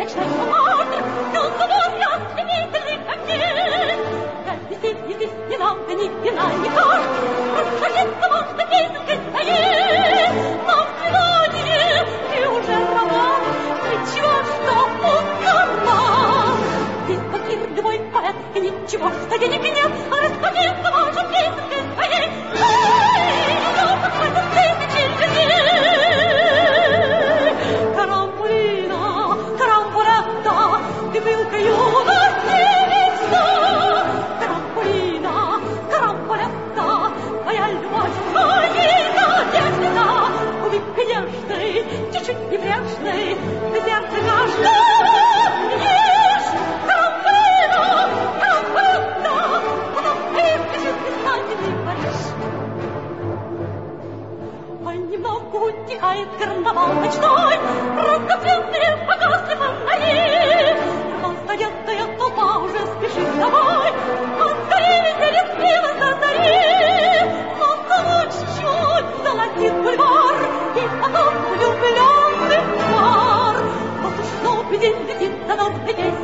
Ничего, что денег нет, а расходиться может песенкой своей. Карамбулина, карамбулетта, ты пылка юности мечта. Карамбулина, карамбулетта, твоя любовь моя надежда. Улыбка нежной, чуть-чуть небрежной, ты сердце каждого ешь. Карамбулина, карамбулетта, потом выпишет писательный Париж. Понемногу утихает карнавал ночной, разгоревшие погасли фонари. Толстодетая толпа уже спешит домой, а скорее переспела за зари. Солнце луч чуть золотит бульвар, и потом влюбленный пар. Вот уж снова день летит за нот,